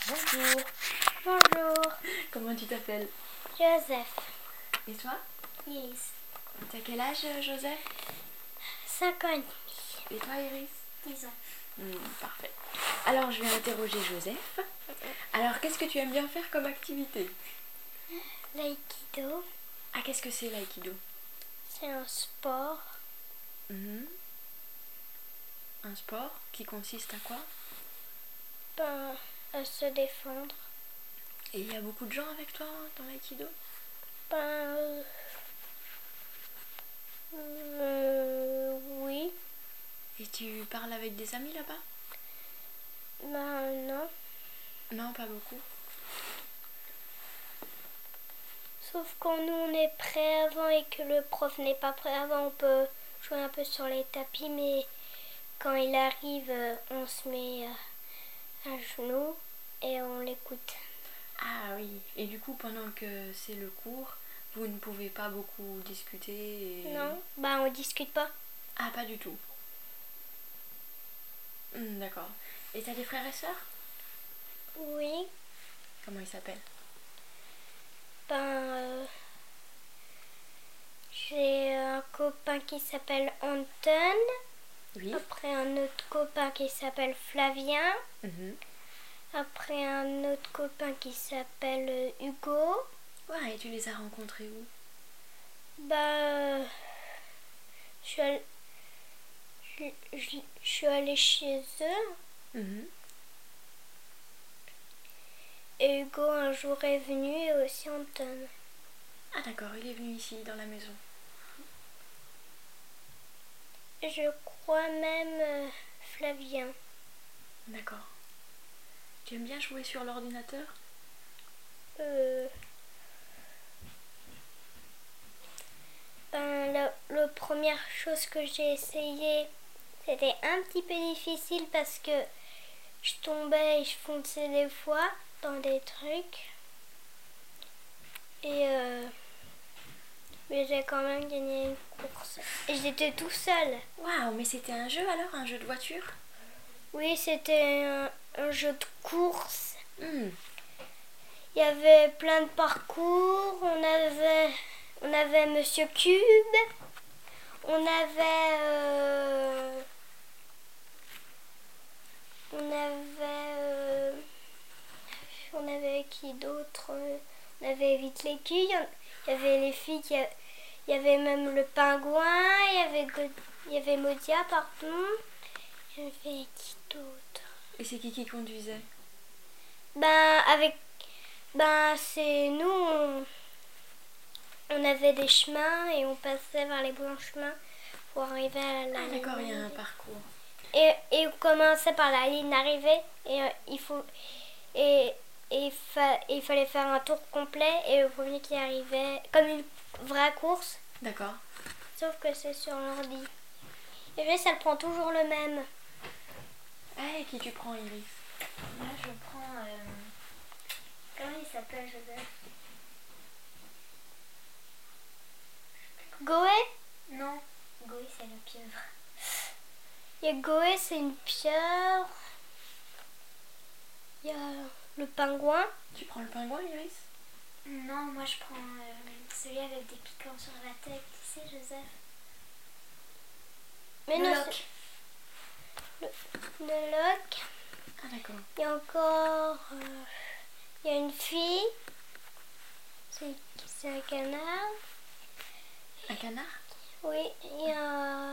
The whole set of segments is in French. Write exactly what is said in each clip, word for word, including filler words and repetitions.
Bonjour. Bonjour. Comment tu t'appelles? Joseph. Et toi? Iris. T'as quel âge, Joseph? cinq ans et demi. Et toi, Iris? dix ans. Hmm, parfait. Alors, je vais interroger Joseph. Alors, qu'est-ce que tu aimes bien faire comme activité? L'aïkido, Ah, qu'est-ce que c'est l'aïkido? c'est un sport. Mhm. Un sport qui consiste à quoi? Ben, à se défendre. Et il y a beaucoup de gens avec toi dans l'aïkido? Ben, euh, euh, oui. Et tu parles avec des amis là-bas? Ben, non. Non, pas beaucoup. Sauf quand nous on est prêt avant et que le prof n'est pas prêt avant, on peut jouer un peu sur les tapis, mais quand il arrive, euh, on se met euh, à genoux et on l'écoute. Ah oui. Et du coup, pendant que c'est le cours, vous ne pouvez pas beaucoup discuter et... Non, ben on discute pas. Ah, pas du tout. Hmm, d'accord. Et t'as des frères et sœurs? Oui, Comment ils s'appellent? ben euh, j'ai un copain qui s'appelle Anton, Oui. après un autre copain qui s'appelle Flavien, Mhm. après un autre copain qui s'appelle euh, Hugo. Ouais, et tu les as rencontrés où? Bah, euh, je suis allée, je, je- je suis allée chez eux Mhm. et Hugo un jour est venu et aussi Anton. Ah d'accord, il est venu ici dans la maison. Je crois même euh, Flavien. D'accord. Tu aimes bien jouer sur l'ordinateur? Euh, ben, la, la première chose que j'ai essayé, c'était un petit peu difficile parce que je tombais et je fonçais des fois dans des trucs. Et euh, mais j'ai quand même gagné une course. Et j'étais tout seul. Waouh, mais c'était un jeu alors, un jeu de voiture? Oui, c'était un, un jeu de course. Hmm. Il y avait plein de parcours. On avait, on avait Monsieur Cube. On avait, euh, on avait, euh, on avait qui d'autre? On avait Vite les Culs. Il y avait les filles. Qui a- il y avait même le pingouin. Il y avait, God- il y avait Modia, pardon. Il y avait qui d'autre? Et c'est qui qui conduisait? Ben avec, ben c'est nous. On, on avait des chemins et on passait vers les bons chemins pour arriver à la Ah ligne d'accord, il y a un d'arrivée. parcours. Et, et on commençait par la ligne d'arrivée et euh, il faut et et fa- il fallait faire un tour complet et le premier qui arrivait comme une vraie course, D'accord. sauf que c'est sur l'ordi. Et puis ça le prend toujours le même. Ah, et qui tu prends, Iris? Là je prends euh, comment il s'appelle, Joseph? Goé? Non, Goé c'est la pieuvre. Il y a Goé, c'est une pieuvre. Il y a le pingouin. Tu prends le pingouin, Iris? Non, moi je prends euh, celui avec des piquants sur la tête, tu sais, Joseph. Mais Le non, loch. c'est- Le, le loch. Ah d'accord. Il y a encore. euh, il y a une fille. C'est c'est un canard. Un canard? Oui, il y a.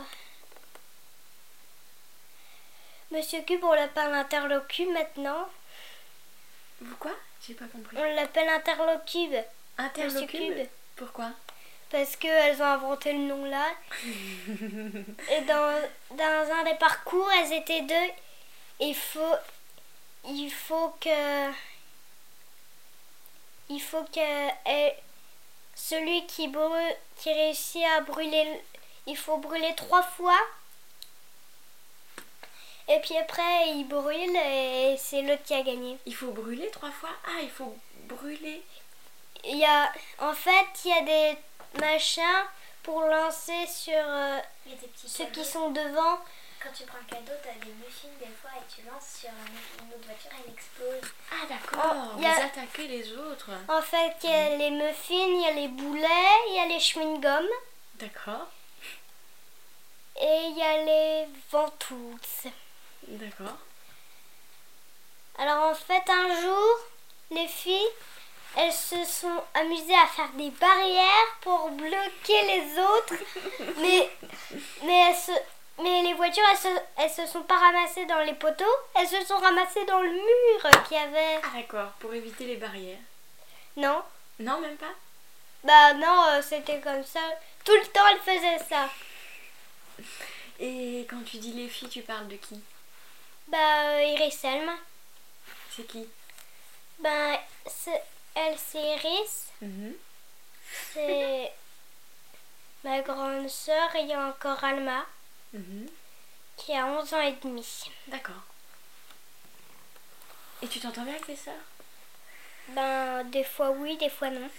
Monsieur Cube, on l'appelle Interlocube maintenant. Vous quoi? J'ai pas compris. On l'appelle Interlocube. Interlocube? Cube. Pourquoi? Parce qu'elles ont inventé le nom là. Et dans, dans un des parcours, elles étaient deux. Il faut, il faut que, il faut que elle- celui qui, brûle, qui réussit à brûler, il faut brûler trois fois. Et puis après, il brûle et c'est l'autre qui a gagné. Il faut brûler trois fois? Ah, il faut brûler. Il y a, en fait, il y a des machins pour lancer sur euh, ceux qui sont devant. quand tu prends le cadeau, t'as des muffins des fois et tu lances sur une autre voiture, elle explose. Ah d'accord, Oh, vous y a- attaquez les autres. En fait, il y a les muffins, il y a les boulets, il y a les chewing-gums D'accord, et il y a les ventouses. d'accord. Alors en fait, un jour, les filles, elles se sont amusées à faire des barrières pour bloquer les autres, mais, mais, elles se, mais les voitures, elles se, elles se sont pas ramassées dans les poteaux, elles se sont ramassées dans le mur qu'il y avait. Ah d'accord, pour éviter les barrières. Non, Non, même pas. bah non, euh, c'était comme ça. Tout le temps, elles faisaient ça. Et quand tu dis les filles, tu parles de qui? Bah, euh, Iris Selma. C'est qui? Ben, c'est- elle, c'est Iris. Mhm. C'est ma grande sœur et il y a encore Alma Mhm. qui a onze ans et demi. D'accord. Et tu t'entends bien avec tes sœurs? Ben, des fois oui, des fois non.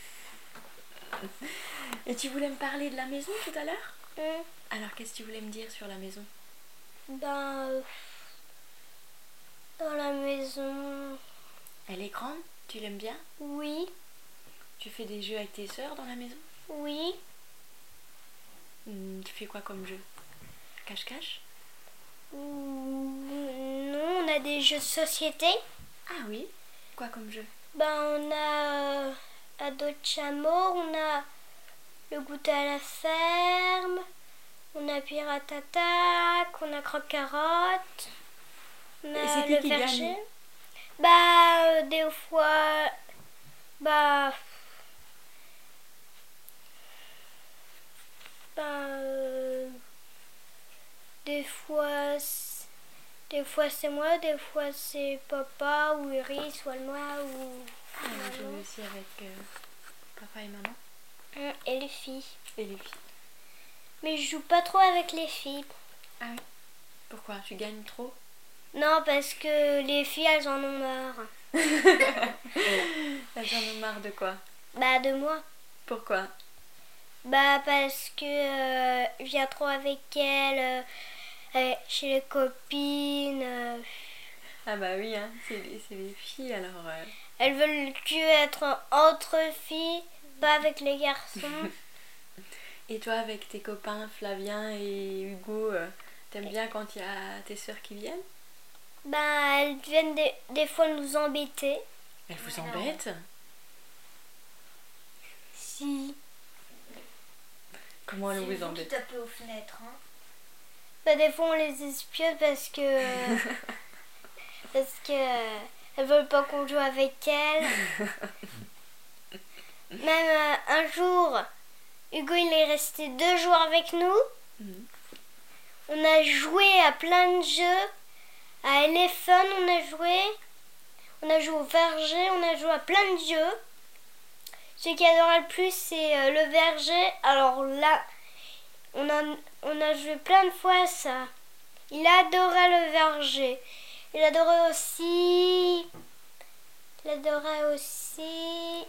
Et tu voulais me parler de la maison tout à l'heure? Hum, Alors qu'est-ce que tu voulais me dire sur la maison? Ben, euh, dans la maison, Elle est grande? Tu l'aimes bien? oui, Tu fais des jeux avec tes sœurs dans la maison? oui. Hmm, tu fais quoi comme jeu? Cache-cache? Hum, Non, on a des jeux de société. Ah oui? Quoi comme jeu? Ben, on a euh, Ado de chameau, on a le goûter à la ferme, on a pirate attaque, on a croque-carotte, on Et a c'est qui le qui verger. gagne? Bah, euh, des fois, bah, bah, euh, des fois, c'est- des fois c'est moi, des fois c'est papa ou Iris ou Alma ou Ah, on joue maman. aussi avec euh, papa et maman. Hum, et les filles. Et les filles. Mais je joue pas trop avec les filles. Ah oui? Pourquoi? Tu gagnes trop? Non, parce que les filles, elles en ont marre. Elles en ont marre de quoi? Bah, de moi. Pourquoi? Bah, parce que euh, je viens trop avec elles, euh, euh, chez les copines. euh, Ah bah oui, hein, c'est les, c'est les filles alors. euh. elles veulent que être entre filles, pas avec les garçons. Et toi avec tes copains Flavien et Hugo, euh, t'aimes bien quand il y a tes sœurs qui viennent? Bah, elles viennent des, des fois nous embêter. Elles vous Non. embêtent? Si. Comment elles vous embêtent? tapez aux fenêtres. Hein. Bah, des fois, on les espionne parce que. euh, parce que. euh, elles veulent pas qu'on joue avec elles. Même euh, un jour, Hugo il est resté deux jours avec nous. Mhm. On a joué à plein de jeux. À Elephant, on a joué. On a joué au verger, on a joué à plein de jeux. Celui qui adorait le plus, c'est euh, le verger. Alors là, on a, on a joué plein de fois à ça. Il adorait le verger. Il adorait aussi. Il adorait aussi.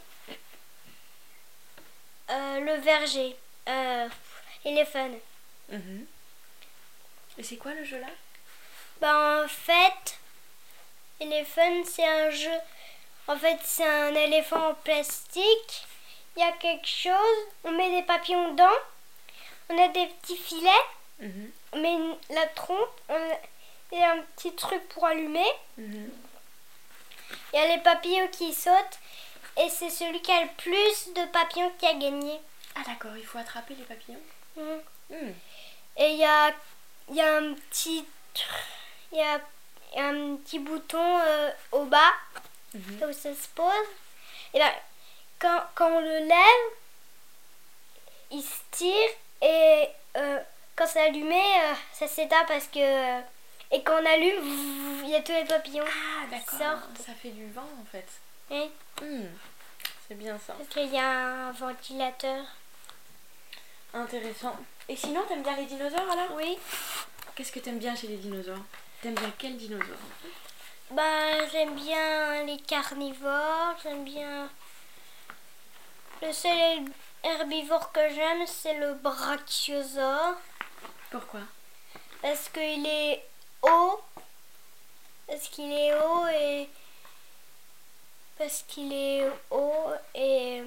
euh, le verger. Euh, Elephant. Mhm. Et c'est quoi le jeu là? Ben, en fait, Elephant, c'est un jeu. En fait, c'est un éléphant en plastique. Il y a quelque chose. On met des papillons dedans. On a des petits filets. Mhm. On met une- la trompe. On a- il y a un petit truc pour allumer. Mhm. Il y a les papillons qui sautent. Et c'est celui qui a le plus de papillons qui a gagné. Ah d'accord, il faut attraper les papillons. Mhm. Mhm. Et il y a, il y a un petit. tr- Il y a, il y a un petit bouton euh, au bas. Mhm. Là où ça se pose. Et là, quand, quand on le lève, il se tire et euh, quand c'est allumé, euh, ça s'éteint parce que. euh, et quand on allume, vroom, il y a tous les papillons. Ah d'accord, sortent. ça fait du vent en fait. Oui, Mhm. C'est bien ça. parce qu'il y a un ventilateur. Intéressant. Et sinon, t'aimes bien les dinosaures alors? Oui. Qu'est-ce que t'aimes bien chez les dinosaures? T'aimes bien quel dinosaure? Bah, j'aime bien les carnivores, j'aime bien. Le seul herbivore que j'aime, c'est le brachiosaure. Pourquoi? Parce qu'il est haut. Parce qu'il est haut et... Parce qu'il est haut et...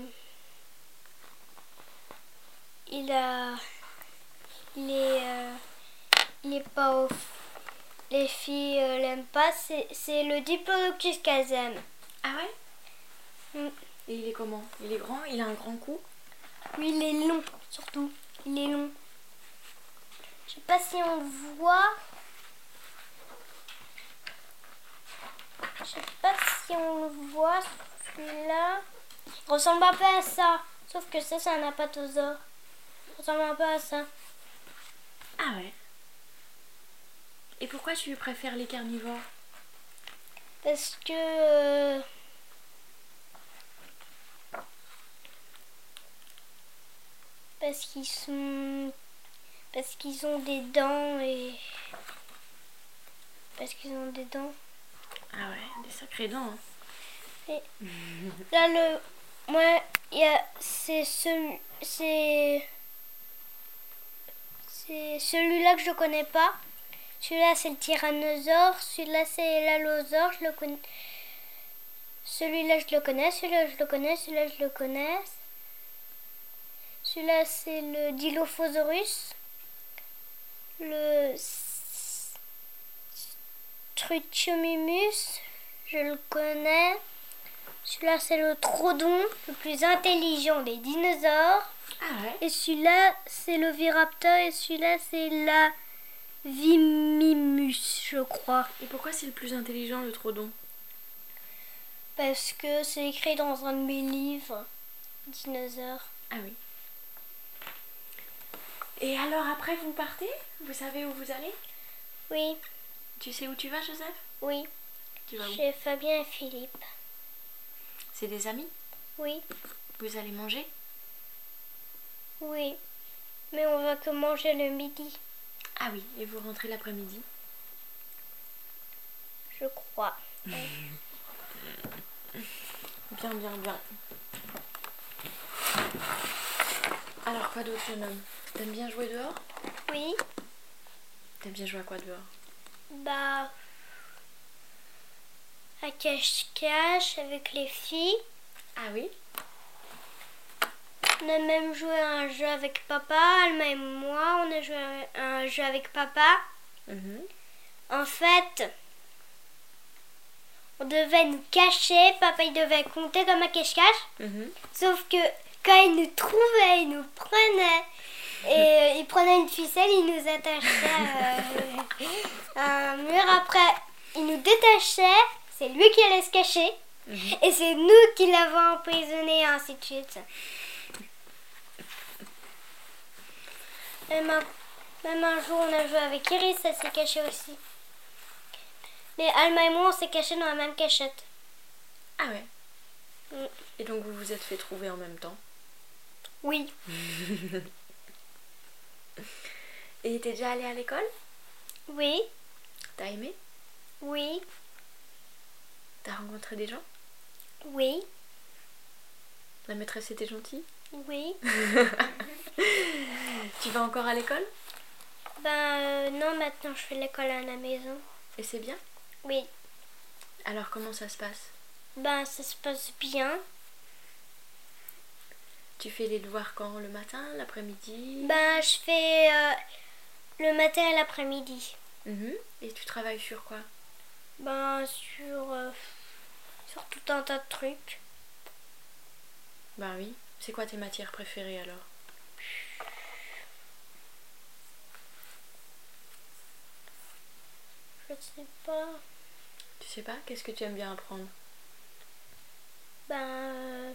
Il a... Il est... euh, Il est pas haut. Les filles euh, l'aiment pas. C'est, c'est le Diplodocus qu'elles aiment. Ah ouais? Mm. Et il est comment? Il est grand? Il a un grand cou? Oui, il est long, surtout. Il est long. Je sais pas si on le voit. Je sais pas si on le voit, celui-là. Il ressemble un peu à ça. Sauf que ça, c'est un apatosaure. Il ressemble un peu à ça. Ah ouais. Et pourquoi tu préfères les carnivores? Parce que... euh, Parce qu'ils sont... Parce qu'ils ont des dents et... Parce qu'ils ont des dents. Ah ouais, des sacrées dents. Hein. Et là, le... Moi, il y a... C'est celui... C'est... C'est celui-là que je connais pas. Celui-là, c'est le tyrannosaure. Celui-là, c'est l'allosaure. Je le connais. Celui-là, je le connais. Celui-là, je le connais. Celui-là, je le connais. Celui-là, c'est le Dilophosaurus. Le Struthiomimus, je le connais. Celui-là, c'est le Troodon, le plus intelligent des dinosaures. Ah ouais. Et celui-là, c'est le Viraptor. Et celui-là, c'est la Vimimus, je crois. Et pourquoi c'est le plus intelligent, le Troodon? Parce que c'est écrit dans un de mes livres, dinosaures. Ah oui. Et alors après, vous partez? Vous savez où vous allez? Oui, Tu sais où tu vas, Joseph? oui. Tu vas où? Chez Fabien et Philippe. C'est des amis? Oui, Vous allez manger? oui. Mais on va que manger le midi, Ah oui, et vous rentrez l'après-midi? je crois. Bien, bien, bien. Alors quoi d'autre, jeune homme? T'aimes bien jouer dehors? Oui, T'aimes bien jouer à quoi dehors? bah... à cache-cache avec les filles. Ah oui? On a même joué à un jeu avec papa, Alma et moi. On a joué à un jeu avec papa. Mhm. En fait, on devait nous cacher. Papa, il devait compter comme un cache-cache. Mhm. Sauf que quand il nous trouvait, il nous prenait. Et euh, il prenait une ficelle, il nous attachait euh, à un mur. Après, il nous détachait. C'est lui qui allait se cacher. Mhm. Et c'est nous qui l'avons emprisonné, et ainsi de suite. Même un, même un jour, on a joué avec Iris, elle s'est cachée aussi. Mais Alma et moi, on s'est cachés dans la même cachette. Ah ouais. Mm. Et donc vous vous êtes fait trouver en même temps? Oui. Et t'es déjà allé à l'école? Oui. T'as aimé? Oui. T'as rencontré des gens? Oui. La maîtresse était gentille? Oui. Tu vas encore à l'école? Ben euh, non, maintenant je fais l'école à la maison. Et c'est bien? Oui. Alors comment ça se passe? Ben ça se passe bien. Tu fais les devoirs quand? Le matin? L'après-midi? Ben je fais euh, le matin et l'après-midi. Mhm. Et tu travailles sur quoi? Ben sur, euh, sur tout un tas de trucs. Bah oui. C'est quoi tes matières préférées alors? Je sais pas. Tu sais pas? Qu'est-ce que tu aimes bien apprendre? Ben... euh,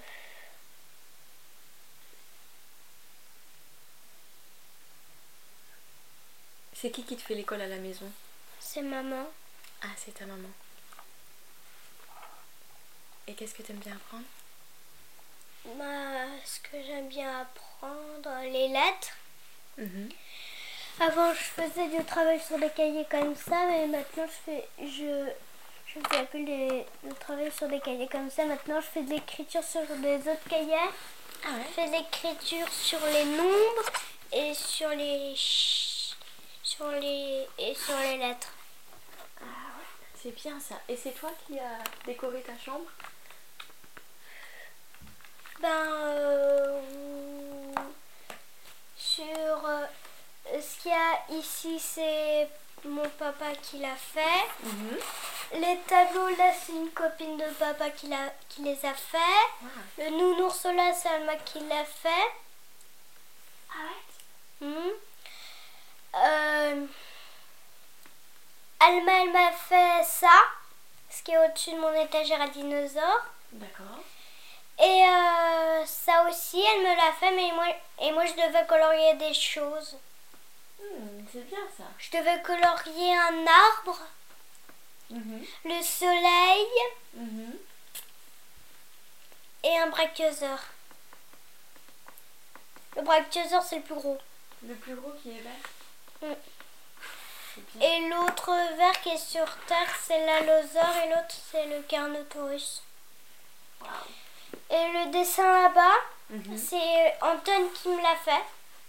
C'est qui qui te fait l'école à la maison? c'est maman. Ah, c'est ta maman. Et qu'est-ce que tu aimes bien apprendre? Ben, ce que j'aime bien apprendre, les lettres. Mhm. Avant, je faisais du travail sur des cahiers comme ça, mais maintenant, je fais, je, je fais plus les, le travail sur des cahiers comme ça. Maintenant, je fais de l'écriture sur des autres cahiers. Ah ouais? Je fais de l'écriture sur les nombres et sur les, ch- sur les, et sur les lettres. Ah ouais, c'est bien ça. Et c'est toi qui as décoré ta chambre? Ben, euh, sur euh, ce qu'il y a ici, c'est mon papa qui l'a fait. Mhm. Les tableaux là, c'est une copine de papa qui, l'a, qui les a fait. Ah. Le nounours là, c'est Alma qui l'a fait. Ah ouais. Mhm. Euh, Alma, elle m'a fait ça, ce qui est au-dessus de mon étagère à dinosaures. D'accord. Et euh, ça aussi, elle me l'a fait, mais moi, et moi je devais colorier des choses. Hmm, c'est bien ça. Je devais colorier un arbre, Mhm. le soleil Mhm. et un brachiosaure. Le brachiosaure, c'est le plus gros. Le plus gros qui est vert. Mm. C'est bien. Et l'autre vert qui est sur terre, c'est l'allosaure et l'autre, c'est le carnotaurus. Wow. Et le dessin là-bas, Mhm. c'est Anton qui me l'a fait.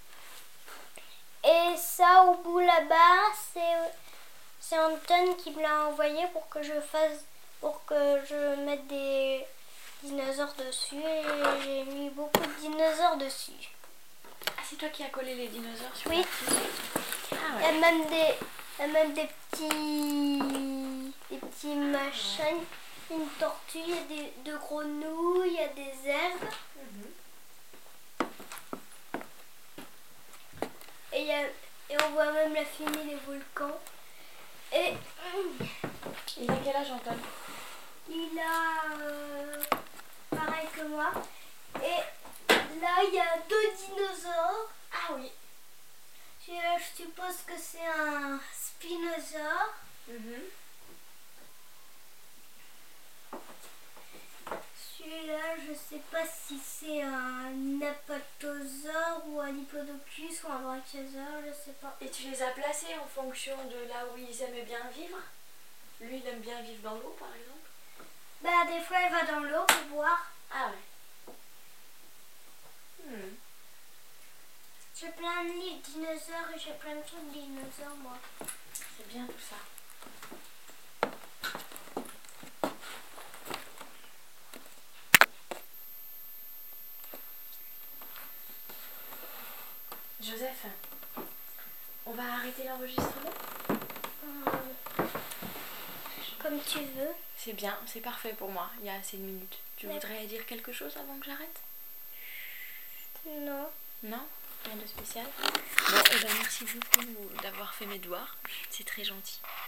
Et ça, au bout là-bas, c'est, c'est Anton qui me l'a envoyé pour que je fasse, pour que je mette des dinosaures dessus. Et j'ai mis beaucoup de dinosaures dessus. Ah, c'est toi qui as collé les dinosaures sur Oui. la fille. Ah Il y a ouais. même des, il y a même des petits, des petits machins. Une tortue, il y a des, de grenouilles, il y a des herbes. Mhm. Et, il y a, et on voit même la fumée des volcans. Et Il a quel âge, Antoine? il a euh, pareil que moi. Et là, il y a deux dinosaures. Ah oui. Je, je suppose que c'est un spinosaure. Mhm. Celui-là, je sais pas si c'est un apatosaure ou un diplodocus ou un brachiosaure, je sais pas. Et tu les as placés en fonction de là où ils aimaient bien vivre? Lui, il aime bien vivre dans l'eau, par exemple? Bah, des fois, il va dans l'eau pour boire. Ah ouais. Hmm. J'ai plein de livres dinosaures et j'ai plein de trucs dinosaures, moi. C'est bien tout ça. Joseph, on va arrêter l'enregistrement? Euh, comme tu veux. C'est bien, c'est parfait pour moi, il y a assez de minutes. Tu D'accord. voudrais dire quelque chose avant que j'arrête? Non. Non? Rien de spécial? Bon, et ben merci beaucoup d'avoir fait mes devoirs, c'est très gentil.